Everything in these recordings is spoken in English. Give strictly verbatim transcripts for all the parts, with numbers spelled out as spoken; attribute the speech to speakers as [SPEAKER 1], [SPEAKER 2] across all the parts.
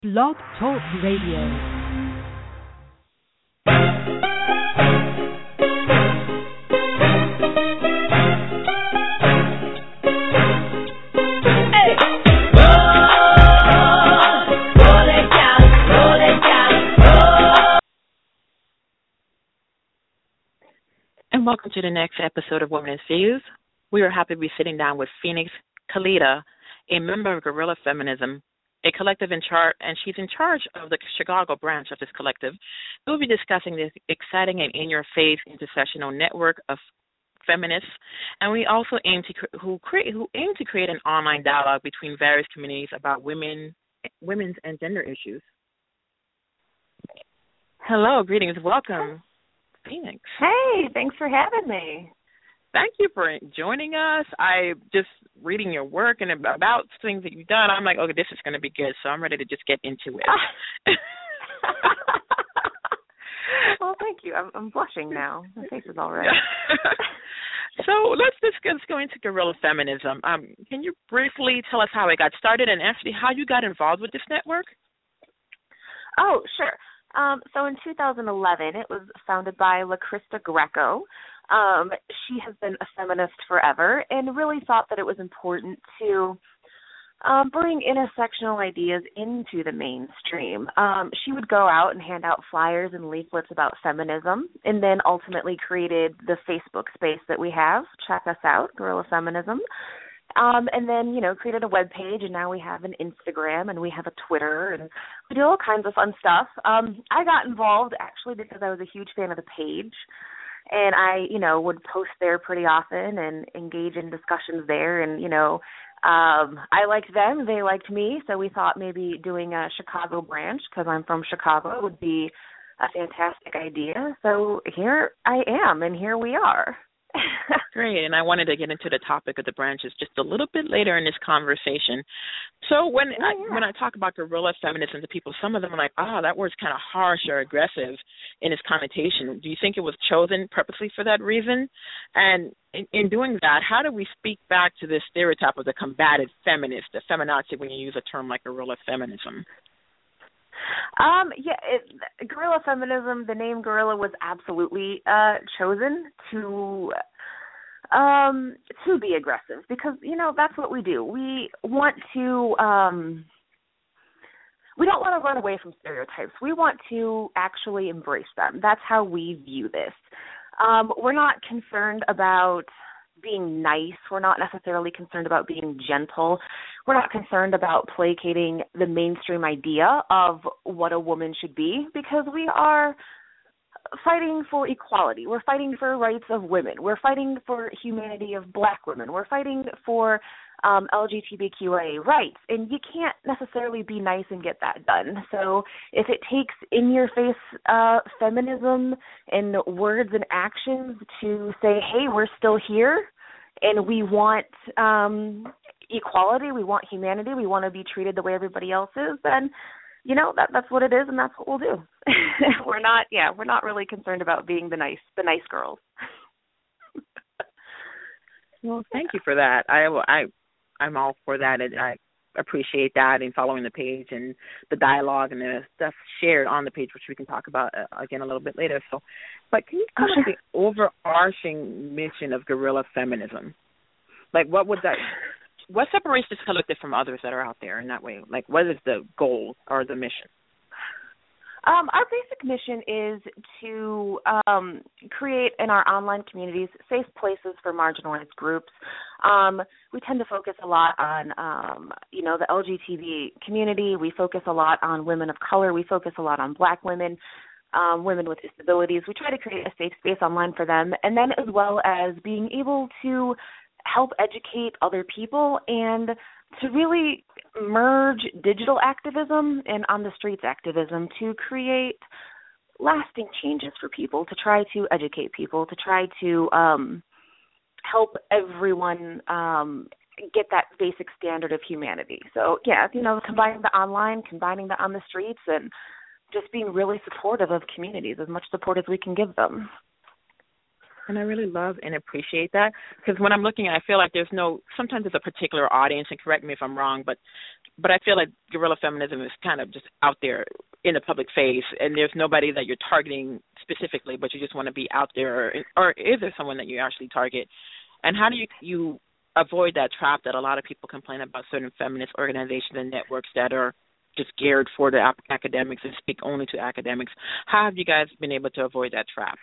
[SPEAKER 1] Blog Talk Radio.
[SPEAKER 2] And welcome to the next episode of Women's Views. We are happy to be sitting down with Phoenix Kalita, a member of Guerrilla Feminism, a collective in charge, and she's in charge of the Chicago branch of this collective. We'll be discussing this exciting and in-your-face intersectional network of feminists, and we also aim to who create who aim to create an online dialogue between various communities about women, women's and gender issues. Hello, greetings, welcome, Phoenix.
[SPEAKER 3] Hey, thanks for having me.
[SPEAKER 2] Thank you for joining us. I just reading your work and about things that you've done. I'm like, okay, this is going to be good, so I'm ready to just get into it.
[SPEAKER 3] Well, thank you. I'm, I'm blushing now. My face is all right.
[SPEAKER 2] So let's discuss going into guerrilla feminism. Um, can you briefly tell us how it got started and actually how you got involved with this network?
[SPEAKER 3] Oh, sure. Um, so in two thousand eleven, it was founded by LaCrista Greco. Um, she has been a feminist forever and really thought that it was important to um, bring intersectional ideas into the mainstream. Um, she would go out and hand out flyers and leaflets about feminism, and then ultimately created the Facebook space that we have. Check us out, Guerrilla Feminism. Um, and then, you know, created a web page, and now we have an Instagram, and we have a Twitter, and we do all kinds of fun stuff. Um, I got involved, actually, because I was a huge fan of the page, and I, you know, would post there pretty often and engage in discussions there, and, you know, um, I liked them, they liked me, so we thought maybe doing a Chicago branch, because I'm from Chicago, would be a fantastic idea. So here I am, and here we are.
[SPEAKER 2] Great, and I wanted to get into the topic of the branches just a little bit later in this conversation. So when
[SPEAKER 3] oh,
[SPEAKER 2] I,
[SPEAKER 3] yeah.
[SPEAKER 2] when I talk about guerrilla feminism to people, some of them are like, ah, oh, that word's kind of harsh or aggressive in its connotation. Do you think it was chosen purposely for that reason? And in, in doing that, how do we speak back to this stereotype of the combative feminist, the feminazi, when you use a term like guerrilla feminism?
[SPEAKER 3] Um, yeah, it, guerrilla feminism, the name guerrilla was absolutely uh, chosen to um, to be aggressive because, you know, that's what we do. We want to, um, we don't want to run away from stereotypes. We want to actually embrace them. That's how we view this. Um, we're not concerned about being nice. We're not necessarily concerned about being gentle. We're not concerned about placating the mainstream idea of what a woman should be because we are fighting for equality. We're fighting for rights of women. We're fighting for humanity of black women. We're fighting for um, L G B T Q I A rights. And you can't necessarily be nice and get that done. So if it takes in-your-face uh, feminism and words and actions to say, hey, we're still here and we want um, equality, we want humanity, we want to be treated the way everybody else is, then, you know, that that's what it is and that's what we'll do. we're not, yeah, we're not really concerned about being the nice, the nice girls.
[SPEAKER 2] Well, thank you for that. I, I, I'm all for that, and I appreciate that and following the page and the dialogue and the stuff shared on the page, which we can talk about uh, again a little bit later. So, but can you tell us the overarching mission of guerrilla feminism? Like, what would that, what separates this collective from others that are out there in that way? Like, what is the goal or the mission?
[SPEAKER 3] Um, our basic mission is to um, create in our online communities safe places for marginalized groups. Um, we tend to focus a lot on, um, you know, the L G B T community. We focus a lot on women of color. We focus a lot on black women, um, women with disabilities. We try to create a safe space online for them, and then as well as being able to help educate other people and to really merge digital activism and on the streets activism to create lasting changes for people, to try to educate people, to try to um, help everyone um, get that basic standard of humanity. So, yeah, you know, combining the online, combining the on the streets, and just being really supportive of communities, as much support as we can give them.
[SPEAKER 2] And I really love and appreciate that because when I'm looking, I feel like there's no, sometimes there's a particular audience, and correct me if I'm wrong, but but I feel like guerrilla feminism is kind of just out there in the public face, and there's nobody that you're targeting specifically, but you just want to be out there, or, or is there someone that you actually target? And how do you, you avoid that trap that a lot of people complain about certain feminist organizations and networks that are just geared for the ap- academics and speak only to academics? How have you guys been able to avoid that trap?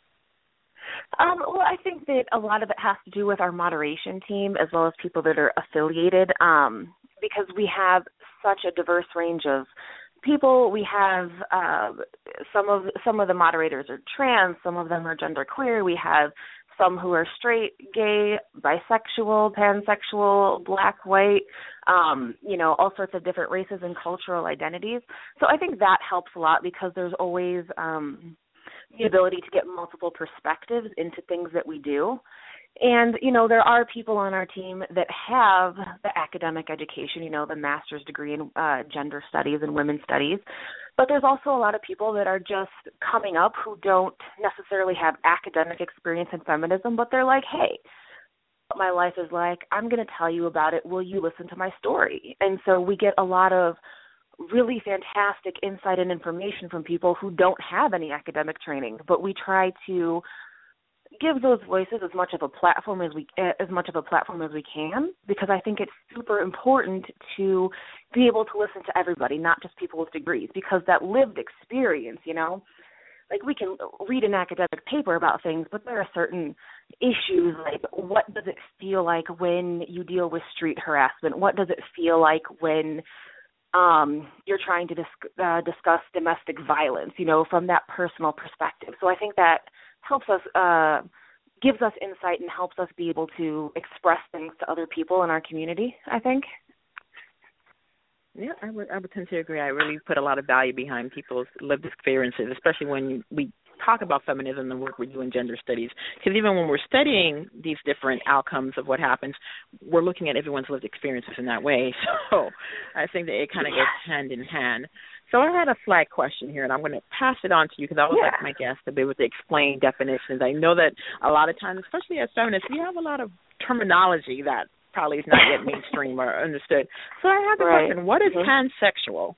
[SPEAKER 3] Um, well, I think that a lot of it has to do with our moderation team as well as people that are affiliated, um, because we have such a diverse range of people. We have uh, some of some of the moderators are trans, some of them are genderqueer. We have some who are straight, gay, bisexual, pansexual, black, white, um, you know, all sorts of different races and cultural identities. So I think that helps a lot because there's always um, the ability to get multiple perspectives into things that we do. And, you know, there are people on our team that have the academic education, you know, the master's degree in uh, gender studies and women's studies. But there's also a lot of people that are just coming up who don't necessarily have academic experience in feminism, but they're like, hey, what my life is like, I'm going to tell you about it. Will you listen to my story? And so we get a lot of really fantastic insight and information from people who don't have any academic training, but we try to give those voices as much of a platform as we as much of a platform as we can, because I think it's super important to be able to listen to everybody, not just people with degrees, because that lived experience, you know, like we can read an academic paper about things, but there are certain issues like what does it feel like when you deal with street harassment? What does it feel like when um, you're trying to dis- uh, discuss domestic violence, you know, from that personal perspective? So I think that helps us, uh, gives us insight and helps us be able to express things to other people in our community, I think.
[SPEAKER 2] Yeah, I would, I would tend to agree. I really put a lot of value behind people's lived experiences, especially when we talk about feminism and the work we do in gender studies. Because even when we're studying these different outcomes of what happens, we're looking at everyone's lived experiences in that way. So I think that it kind of goes hand in hand. So I had a flag question here, and I'm going to pass it on to you because I always
[SPEAKER 3] yeah.
[SPEAKER 2] like my guests to be able to explain definitions. I know that a lot of times, especially as feminists, we have a lot of terminology that probably is not yet mainstream or understood. So I have the
[SPEAKER 3] right.
[SPEAKER 2] question, what is
[SPEAKER 3] mm-hmm.
[SPEAKER 2] pansexual?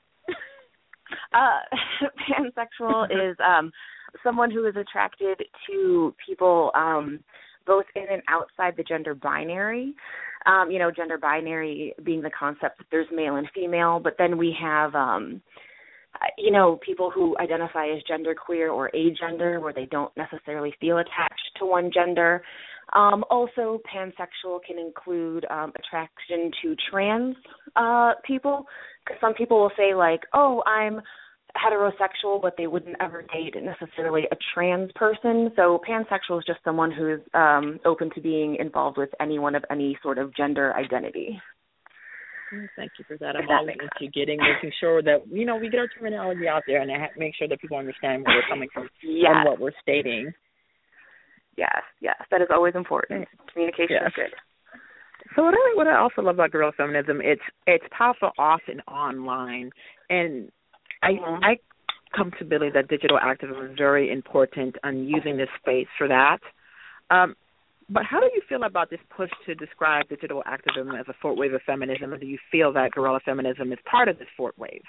[SPEAKER 3] Uh, pansexual is um, someone who is attracted to people um, both in and outside the gender binary. Um, you know, gender binary being the concept that there's male and female, but then we have, um, you know, people who identify as genderqueer or agender, where they don't necessarily feel attached to one gender. Um, also, pansexual can include um, attraction to trans uh, people, because some people will say, like, oh, I'm heterosexual, but they wouldn't ever date necessarily a trans person. So pansexual is just someone who's um, open to being involved with anyone of any sort of gender identity.
[SPEAKER 2] Thank you for that. I'm always into getting, making sure that, you know, we get our terminology out there and make sure that people understand where we're coming from
[SPEAKER 3] yes.
[SPEAKER 2] and what we're stating.
[SPEAKER 3] Yes, yes, that is always important. Communication
[SPEAKER 2] yes.
[SPEAKER 3] is good.
[SPEAKER 2] So what I, what I also love about guerrilla feminism, it's it's powerful off and online, and I mm-hmm. I come to believe that digital activism is very important on using this space for that. Um, but how do you feel about this push to describe digital activism as a fourth wave of feminism, or do you feel that guerrilla feminism is part of this fourth wave?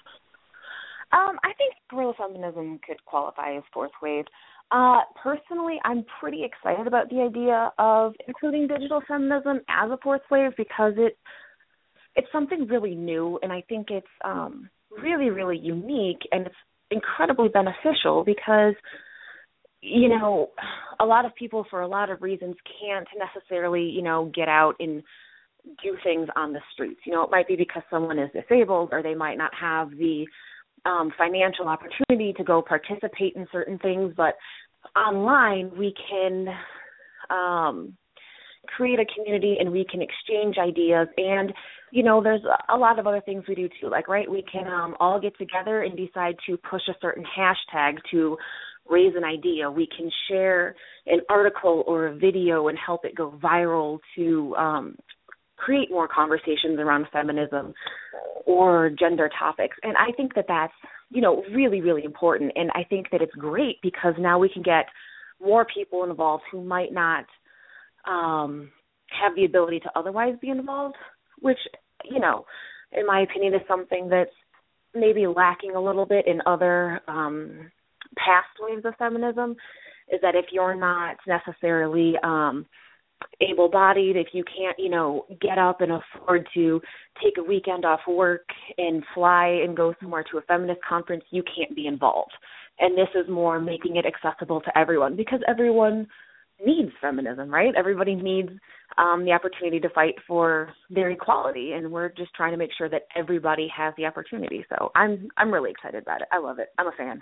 [SPEAKER 3] Um, I think guerrilla feminism could qualify as fourth wave. Uh, personally, I'm pretty excited about the idea of including digital feminism as a fourth wave because it it's something really new, and I think it's um, really, really unique, and it's incredibly beneficial because, you know, a lot of people, for a lot of reasons, can't necessarily, you know, get out and do things on the streets. You know, it might be because someone is disabled, or they might not have the Um, financial opportunity to go participate in certain things, but online we can um, create a community and we can exchange ideas, and you know there's a lot of other things we do too, like right we can um, all get together and decide to push a certain hashtag to raise an idea. We can share an article or a video and help it go viral to um, create more conversations around feminism or gender topics. And I think that that's, you know, really, really important. And I think that it's great because now we can get more people involved who might not um, have the ability to otherwise be involved, which, you know, in my opinion, is something that's maybe lacking a little bit in other um, past waves of feminism, is that if you're not necessarily um, able-bodied, if you can't, you know, get up and afford to take a weekend off work and fly and go somewhere to a feminist conference, you can't be involved. And this is more making it accessible to everyone, because everyone needs feminism, right? Everybody needs um, the opportunity to fight for their equality, and we're just trying to make sure that everybody has the opportunity. So I'm I'm really excited about it. I love it. I'm a fan.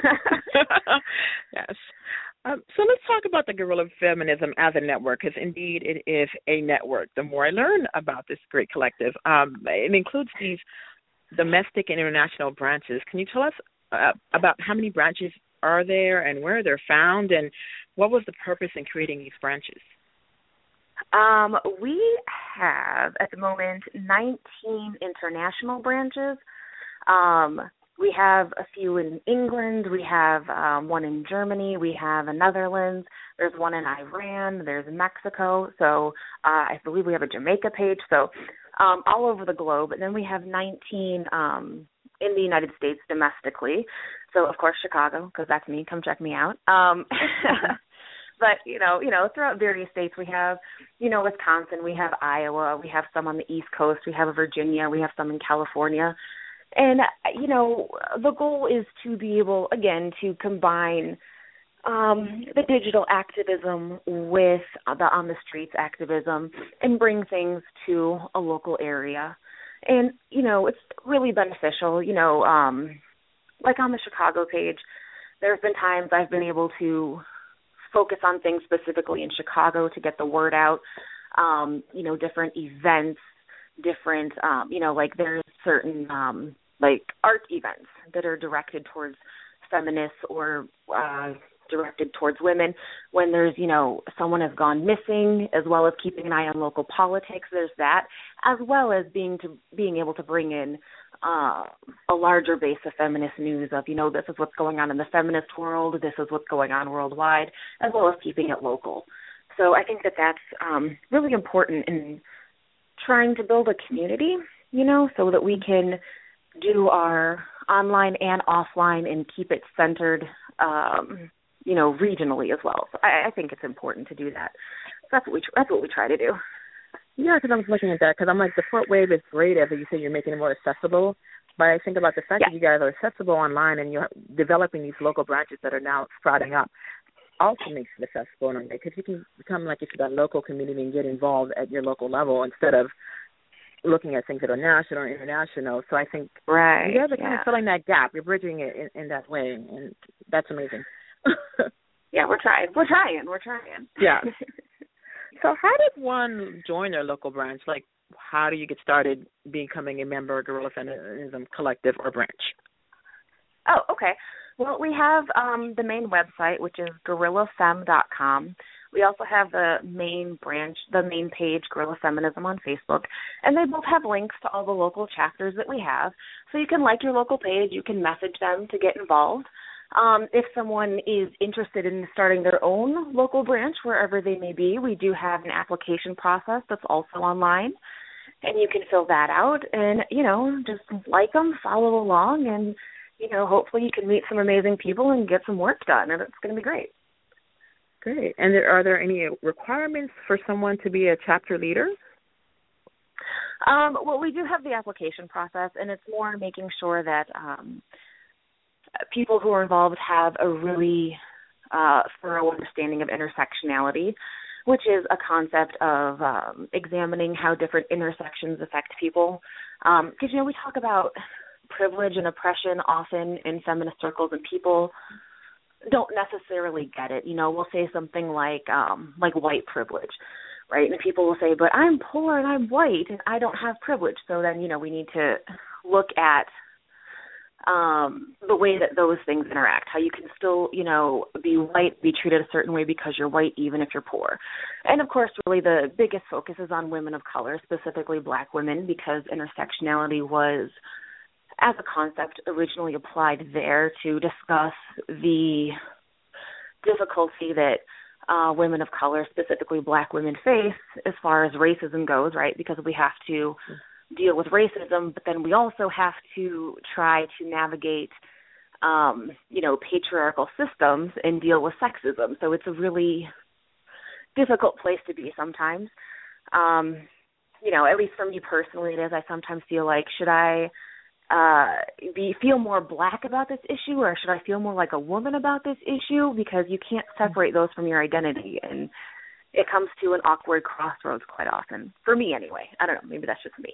[SPEAKER 2] Yes. Um, so let's talk about the Guerrilla Feminism as a network, because indeed it is a network. The more I learn about this great collective, um, it includes these domestic and international branches. Can you tell us uh, about how many branches are there and where they're found, and what was the purpose in creating these branches?
[SPEAKER 3] Um, we have, at the moment, nineteen international branches. Um, we have a few in England. We have um, one in Germany. We have a Netherlands. There's one in Iran. There's Mexico. So uh, I believe we have a Jamaica page. So um, all over the globe. And then we have nineteen um, in the United States domestically. So, of course, Chicago, because that's me. Come check me out. Um, but, you know, you know, throughout various states, we have, you know, Wisconsin, we have Iowa, we have some on the East Coast, we have Virginia, we have some in California. And, you know, the goal is to be able, again, to combine um, the digital activism with the on-the-streets activism and bring things to a local area. And, you know, it's really beneficial, you know, um, like on the Chicago page, there have been times I've been able to focus on things specifically in Chicago to get the word out, um, you know, different events, different, um, you know, like there's certain, um, like art events that are directed towards feminists or uh, directed towards women. When there's, you know, someone has gone missing, as well as keeping an eye on local politics, there's that, as well as being to being able to bring in uh, a larger base of feminist news of, you know, this is what's going on in the feminist world, this is what's going on worldwide, as well as keeping it local. So I think that that's um, really important in trying to build a community, you know, so that we can do our online and offline and keep it centered, um, you know, regionally as well. So I, I think it's important to do that. So that's what we that's what we try to do.
[SPEAKER 2] Yeah, because I was looking at that, because I'm like, the Fort Wave is great, as you say, you're making it more accessible. But I think about the fact yeah. that you guys are accessible online and you're developing these local branches that are now sprouting up also makes it accessible in a way, because you can become, like you said, a local community and get involved at your local level instead of looking at things that are national or international. So I think
[SPEAKER 3] right,
[SPEAKER 2] you guys are
[SPEAKER 3] yeah.
[SPEAKER 2] kind of filling that gap. You're bridging it in, in that way, and that's amazing.
[SPEAKER 3] Yeah, we're trying. We're trying. We're trying.
[SPEAKER 2] Yeah. So how did one join their local branch? Like, how do you get started becoming a member of Guerrilla Feminism Collective or branch?
[SPEAKER 3] Oh, okay. Well, we have um, the main website, which is guerrilla fem dot com. We also have the main branch, the main page, Guerrilla Feminism on Facebook, and they both have links to all the local chapters that we have. So you can like your local page, you can message them to get involved. Um, if someone is interested in starting their own local branch, wherever they may be, we do have an application process that's also online, and you can fill that out and, you know, just like them, follow along, and, you know, hopefully you can meet some amazing people and get some work done, and it's going to be great.
[SPEAKER 2] Great. And there, are there any requirements for someone to be a chapter leader?
[SPEAKER 3] Um, well, we do have the application process, and it's more making sure that um, people who are involved have a really uh, thorough understanding of intersectionality, which is a concept of um, examining how different intersections affect people. Because, um, you know, we talk about privilege and oppression often in feminist circles, and people don't necessarily get it. You know, we'll say something like um, like white privilege, right? And people will say, but I'm poor and I'm white and I don't have privilege. So then, you know, we need to look at um, the way that those things interact, how you can still, you know, be white, be treated a certain way because you're white, even if you're poor. And, of course, really the biggest focus is on women of color, specifically black women, because intersectionality was, as a concept, originally applied there to discuss the difficulty that uh, women of color, specifically black women, face as far as racism goes, right? Because we have to deal with racism, but then we also have to try to navigate, um, you know, patriarchal systems and deal with sexism. So it's a really difficult place to be sometimes. Um, you know, at least for me personally, it is. I sometimes feel like, should I uh, be feel more black about this issue, or should I feel more like a woman about this issue? Because you can't separate those from your identity, and it comes to an awkward crossroads quite often. For me, anyway. I don't know. Maybe that's just me.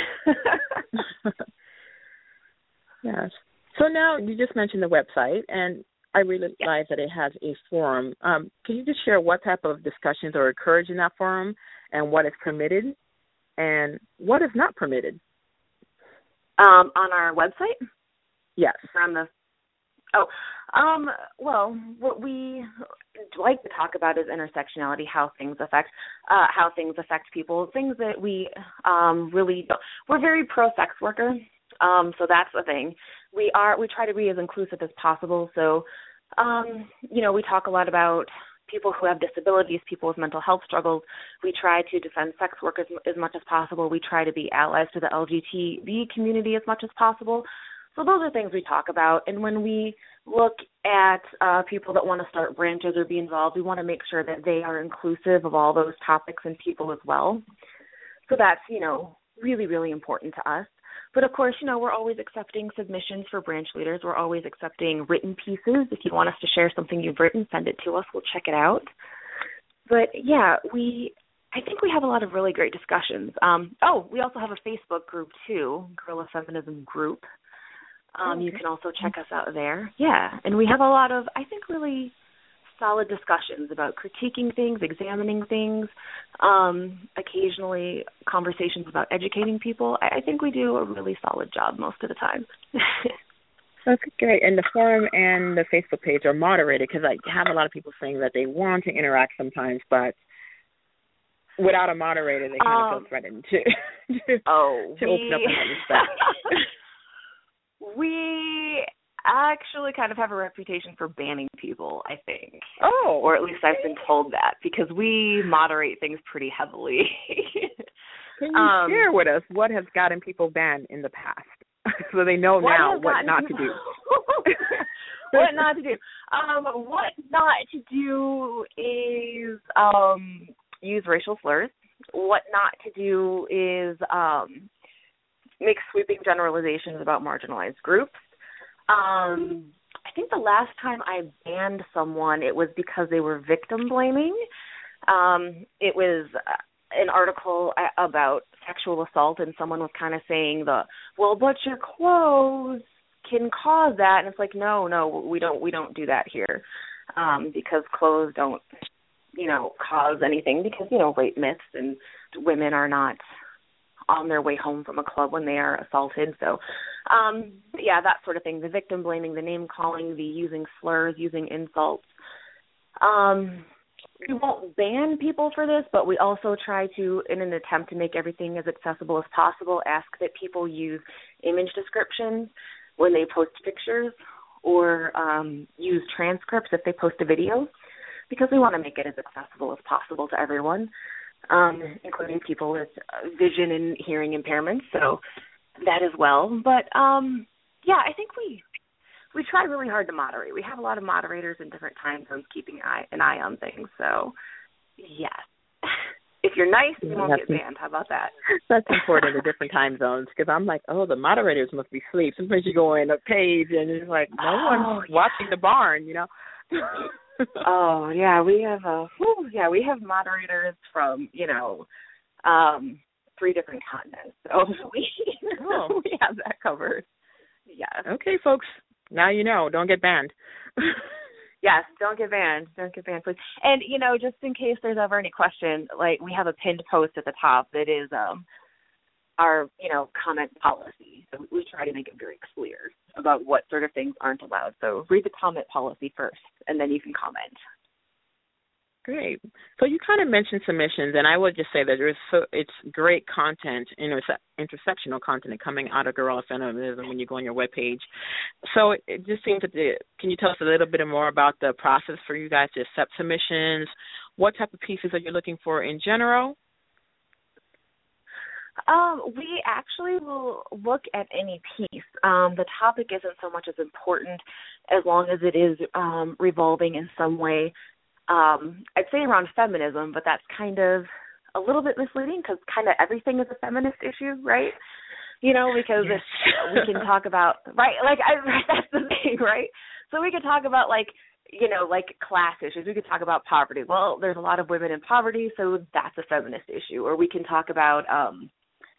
[SPEAKER 2] Yes. So now you just mentioned the website, and I realize yeah. that it has a forum. Um, can you just share what type of discussions are encouraged in that forum, and what is permitted, and what is not permitted?
[SPEAKER 3] Um, on our website?
[SPEAKER 2] Yes.
[SPEAKER 3] From the oh, um, well, what we like to talk about is intersectionality, how things affect uh, how things affect people, things that we um, really don't. We're very pro sex worker, um, so that's the thing. We are we try to be as inclusive as possible. So, um, you know, we talk a lot about people who have disabilities, people with mental health struggles. We try to defend sex work as, as much as possible. We try to be allies to the L G B T community as much as possible. So those are things we talk about. And when we look at uh, people that want to start branches or be involved, we want to make sure that they are inclusive of all those topics and people as well. So that's, you know, really, really important to us. But, of course, you know, we're always accepting submissions for branch leaders. We're always accepting written pieces. If you want us to share something you've written, send it to us. We'll check it out. But, yeah, we I think we have a lot of really great discussions. Um, oh, we also have a Facebook group, too, Guerrilla Feminism Group. Um,
[SPEAKER 2] okay.
[SPEAKER 3] You can also check us out there. Yeah, and we have a lot of, I think, really solid discussions about critiquing things, examining things, um, occasionally conversations about educating people. I, I think we do a really solid job most of the time.
[SPEAKER 2] That's great. And the forum and the Facebook page are moderated, because I have a lot of people saying that they want to interact sometimes, but without a moderator, they kind um, of feel threatened to, to,
[SPEAKER 3] oh,
[SPEAKER 2] to
[SPEAKER 3] we,
[SPEAKER 2] open up in that respect.
[SPEAKER 3] We actually kind of have a reputation for banning people, I think.
[SPEAKER 2] Oh.
[SPEAKER 3] Or at least I've been told that, because we moderate things pretty heavily.
[SPEAKER 2] Can you um, share with us what has gotten people banned in the past, so they know
[SPEAKER 3] what
[SPEAKER 2] now what not to do?
[SPEAKER 3] What not to do? Um, what not to do is um, use racial slurs. What not to do is um, make sweeping generalizations about marginalized groups. Um, I think the last time I banned someone, it was because they were victim blaming. Um, it was an article about sexual assault, and someone was kind of saying the, well, but your clothes can cause that, and it's like, no, no, we don't, we don't do that here, um, because clothes don't, you know, cause anything, because, you know, rape myths and women are not on their way home from a club when they are assaulted. So, um, yeah, that sort of thing, the victim blaming, the name calling, the using slurs, using insults. Um, we won't ban people for this, but we also try to, in an attempt to make everything as accessible as possible, ask that people use image descriptions when they post pictures, or um, use transcripts if they post a video, because we want to make it as accessible as possible to everyone. Um, including people with vision and hearing impairments, so that as well. But, um, yeah, I think we we try really hard to moderate. We have a lot of moderators in different time zones keeping an eye, an eye on things. So, yes. If you're nice, you won't get banned. How about that?
[SPEAKER 2] That's important, the different time zones, because I'm like, oh, the moderators must be asleep. Sometimes you go in a page and it's like, no oh, one's yeah. watching the barn, you know.
[SPEAKER 3] Oh yeah, we have a whew, yeah we have moderators from you know um, three different continents, so we
[SPEAKER 2] oh.
[SPEAKER 3] we have that covered. Yes.
[SPEAKER 2] Okay, folks, now you know. Don't get banned.
[SPEAKER 3] Yes, don't get banned. Don't get banned, please. And you know, just in case there's ever any question, like we have a pinned post at the top that is um, our you know comment policy. So we try to make it very clear about what sort of things aren't allowed. So read the comment policy first, and then you can comment.
[SPEAKER 2] Great. So you kind of mentioned submissions, and I would just say that there's so it's great content, interse- intersectional content coming out of Guerrilla Feminism when you go on your webpage. So it just seems that the, can you tell us a little bit more about the process for you guys to accept submissions? What type of pieces are you looking for in general?
[SPEAKER 3] Um, we actually will look at any piece. Um, the topic isn't so much as important as long as it is um, revolving in some way. Um, I'd say around feminism, but that's kind of a little bit misleading because kind of everything is a feminist issue, right? You know, because yes. if we can talk about, right, like, I, that's the thing, right? So we could talk about, like, you know, like class issues. We could talk about poverty. Well, there's a lot of women in poverty, so that's a feminist issue. Or we can talk about um,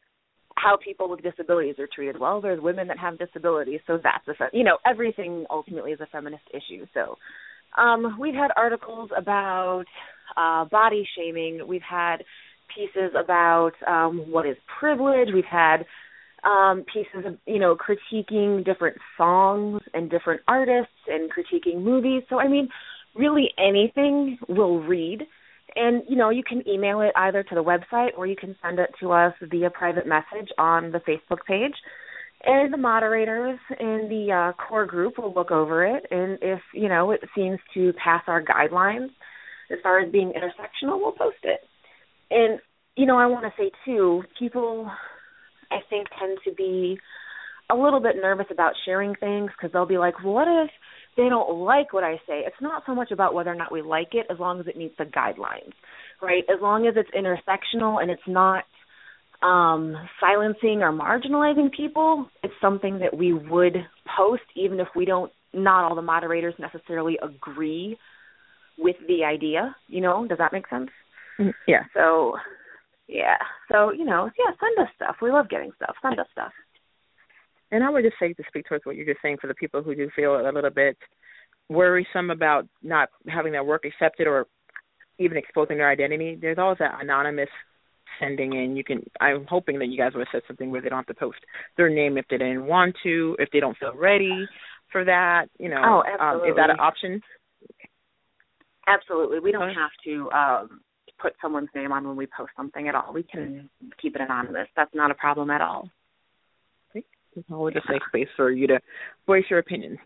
[SPEAKER 3] how people with disabilities are treated. Well, there's women that have disabilities, so that's a, fe- you know, everything ultimately is a feminist issue. So um, we've had articles about uh, body shaming. We've had pieces about um, what is privilege. We've had Um, pieces of, you know, critiquing different songs and different artists and critiquing movies. So, I mean, really anything we'll read. And, you know, you can email it either to the website or you can send it to us via private message on the Facebook page. And the moderators in the uh, core group will look over it. And if, you know, it seems to pass our guidelines as far as being intersectional, we'll post it. And, you know, I want to say, too, people, I think, tend to be a little bit nervous about sharing things because they'll be like, well, what if they don't like what I say? It's not so much about whether or not we like it as long as it meets the guidelines, right? As long as it's intersectional and it's not um, silencing or marginalizing people, it's something that we would post even if we don't, not all the moderators necessarily agree with the idea, you know? Does that make sense?
[SPEAKER 2] Yeah.
[SPEAKER 3] So... Yeah. So, you know, yeah, send us stuff. We love getting stuff. Send us stuff.
[SPEAKER 2] And I would just say to speak towards what you're just saying for the people who do feel a little bit worrisome about not having their work accepted or even exposing their identity, there's always that anonymous sending in. You can, I'm hoping that you guys would have said something where they don't have to post their name if they didn't want to, if they don't feel ready for that, you know.
[SPEAKER 3] Oh, absolutely.
[SPEAKER 2] Um, is that an option?
[SPEAKER 3] Absolutely. We don't have to um, put someone's name on when we post something at all. We can keep it anonymous. That's not a problem at all.
[SPEAKER 2] It's always a safe space for you to voice your opinions.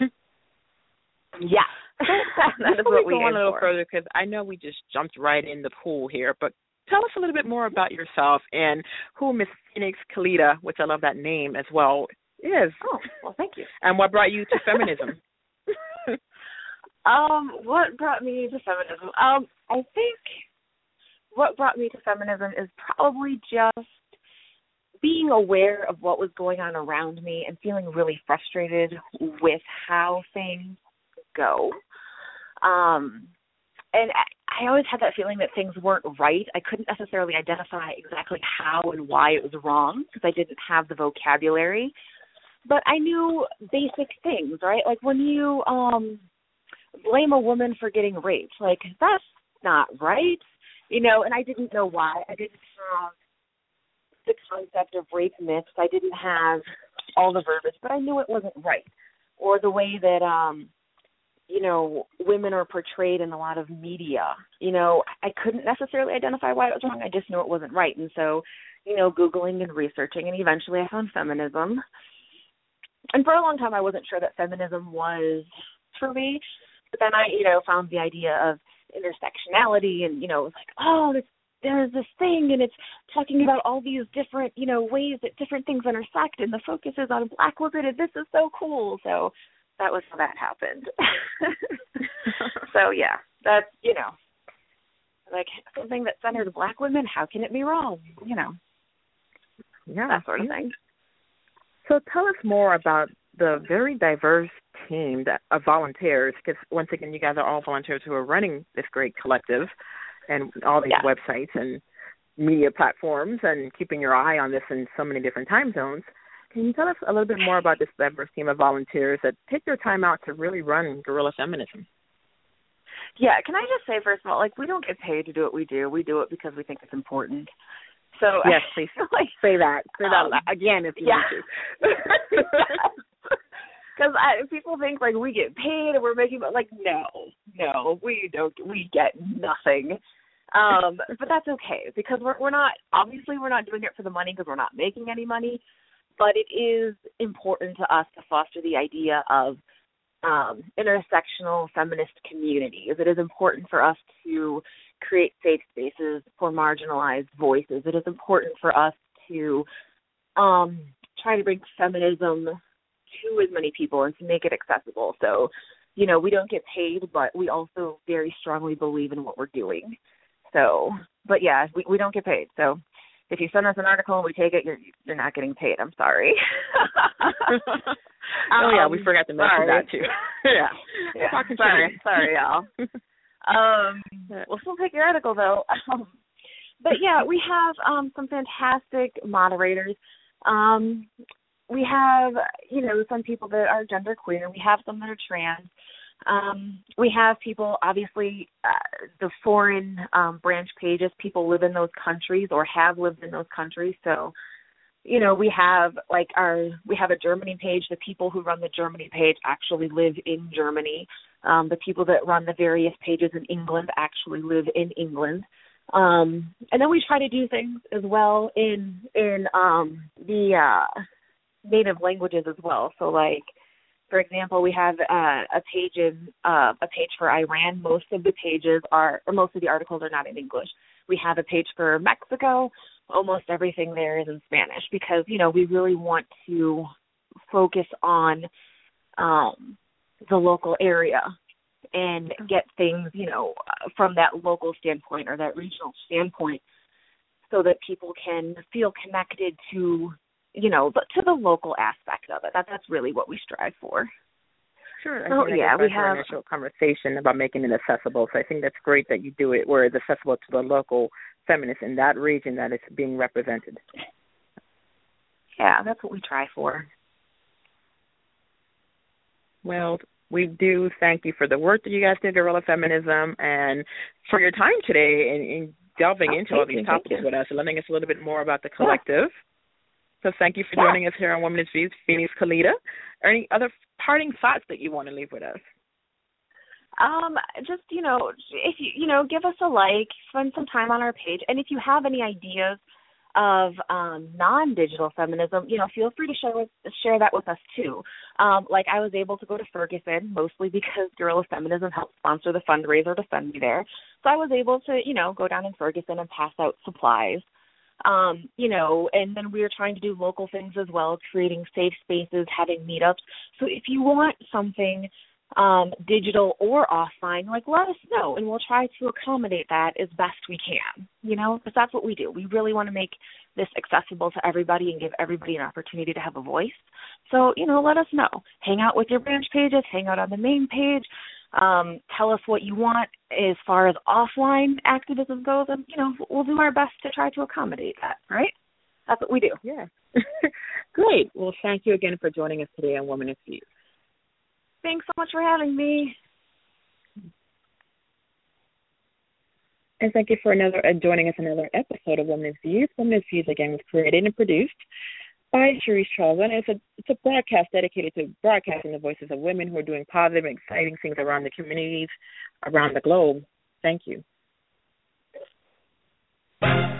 [SPEAKER 3] Yeah. That is what we
[SPEAKER 2] go
[SPEAKER 3] aim
[SPEAKER 2] on a little
[SPEAKER 3] for.
[SPEAKER 2] further, because I know we just jumped right in the pool here, but tell us a little bit more about yourself and who Miss Phoenix Kalita, which I love that name as well, is.
[SPEAKER 3] Oh, well, thank you.
[SPEAKER 2] And what brought you to feminism?
[SPEAKER 3] um, what brought me to feminism? Um, I think what brought me to feminism is probably just being aware of what was going on around me and feeling really frustrated with how things go. Um, and I, I always had that feeling that things weren't right. I couldn't necessarily identify exactly how and why it was wrong because I didn't have the vocabulary. But I knew basic things, right? Like when you um, blame a woman for getting raped, like that's not right, you know, and I didn't know why. I didn't have the concept of rape myths. I didn't have all the verbiage, but I knew it wasn't right. Or the way that, um, you know, women are portrayed in a lot of media. You know, I couldn't necessarily identify why it was wrong. I just knew it wasn't right. And so, you know, Googling and researching, and eventually I found feminism. And for a long time I wasn't sure that feminism was for me. But then I, you know, found the idea of intersectionality and, you know, it was like, oh, this, there's this thing and it's talking about all these different, you know, ways that different things intersect and the focus is on Black women and this is so cool. So that was how that happened. So, yeah, that's, you know, like something that centered Black women, how can it be wrong? You know,
[SPEAKER 2] yeah,
[SPEAKER 3] that sort of thing.
[SPEAKER 2] So tell us more about the very diverse team that, of volunteers, because once again, you guys are all volunteers who are running this great collective and all these
[SPEAKER 3] yeah.
[SPEAKER 2] websites and media platforms and keeping your eye on this in so many different time zones. Can you tell us a little bit more about this diverse team of volunteers that take their time out to really run guerrilla feminism?
[SPEAKER 3] Yeah, can I just say, first of all, like, we don't get paid to do what we do. We do it because we think it's important. So
[SPEAKER 2] yes, please like, say that. Say that um, again if you
[SPEAKER 3] yeah.
[SPEAKER 2] need to.
[SPEAKER 3] Because people think, like, we get paid and we're making, but, like, no, no, we don't. We get nothing. Um, but that's okay because we're we're not, obviously we're not doing it for the money because we're not making any money, but it is important to us to foster the idea of um, intersectional feminist communities. It is important for us to create safe spaces for marginalized voices. It is important for us to um, try to bring feminism to as many people and to make it accessible. So, you know, we don't get paid, but we also very strongly believe in what we're doing. So, but yeah, we, we don't get paid. So if you send us an article and we take it, you're you're not getting paid. I'm sorry.
[SPEAKER 2] Oh, yeah, we forgot to mention
[SPEAKER 3] sorry.
[SPEAKER 2] that, too. yeah.
[SPEAKER 3] yeah.
[SPEAKER 2] Talking
[SPEAKER 3] Sorry, sorry, y'all. Um, we'll still take your article, though. Um, but, yeah, we have um, some fantastic moderators. Um, we have, you know, some people that are genderqueer. We have some that are trans. Um, we have people, obviously, uh, the foreign um, branch pages, people live in those countries or have lived in those countries. So, you know, we have like our, we have a Germany page. The people who run the Germany page actually live in Germany. Um, the people that run the various pages in England actually live in England. Um, and then we try to do things as well in, in um, the uh, native languages as well. So like, for example, we have uh, a page in uh, a page for Iran. Most of the pages are, or most of the articles are not in English. We have a page for Mexico. Almost everything there is in Spanish because, you know, we really want to focus on um, the local area and get things, you know, from that local standpoint or that regional standpoint so that people can feel connected to, you know, to the local aspect of it. That That's really what we strive for.
[SPEAKER 2] Sure.
[SPEAKER 3] So,
[SPEAKER 2] I think
[SPEAKER 3] yeah, we have
[SPEAKER 2] our initial conversation about making it accessible. So I think that's great that you do it where it's accessible to the local feminists in that region that is being represented.
[SPEAKER 3] Yeah, that's what we try for.
[SPEAKER 2] Well, we do thank you for the work that you guys do, Guerrilla Feminism, and for your time today in, in delving
[SPEAKER 3] oh,
[SPEAKER 2] into all these
[SPEAKER 3] you,
[SPEAKER 2] topics with us and letting us a little bit more about the collective. Yeah. So thank you for
[SPEAKER 3] yeah.
[SPEAKER 2] joining us here on Women's Views, Phoenix Kalita. Are any other parting thoughts that you want to leave with us?
[SPEAKER 3] Um, just, you know, if you, you know, give us a like, spend some time on our page. And if you have any ideas of um, non-digital feminism, you know, feel free to share with, share that with us too. Um, like I was able to go to Ferguson mostly because Guerrilla Feminism helped sponsor the fundraiser to send me there. So I was able to, you know, go down in Ferguson and pass out supplies. Um, you know, and then we were trying to do local things as well, creating safe spaces, having meetups. So if you want something um, digital or offline, like let us know, and we'll try to accommodate that as best we can, you know, because that's what we do. We really want to make this accessible to everybody and give everybody an opportunity to have a voice. So, you know, let us know. Hang out with your branch pages, hang out on the main page. Um, tell us what you want as far as offline activism goes, and, you know, we'll do our best to try to accommodate that, right? That's what we do.
[SPEAKER 2] Yeah. Great. Well, thank you again for joining us today on Women's Views.
[SPEAKER 3] Thanks so much for having me.
[SPEAKER 2] And thank you for another uh, joining us in another episode of Women's Views. Women's Views, again, was created and produced by Sharice Charles, and it's a it's a broadcast dedicated to broadcasting the voices of women who are doing positive and exciting things around the communities around the globe. Thank you.